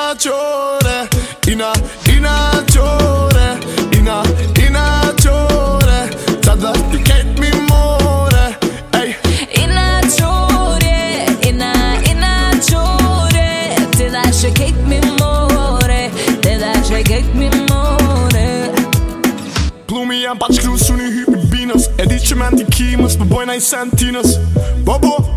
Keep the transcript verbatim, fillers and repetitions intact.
inaciore, ina, inaciore, ina, inaciore. Tada, die kennt mich more, ey. Inaciore, ina, inaciore. Det der så kennt mig more, det der så kennt mig more. Plumi en patch cruise, soon you hit me Venus. Edition man, die Kimas, my boy nine centinas. Bobo.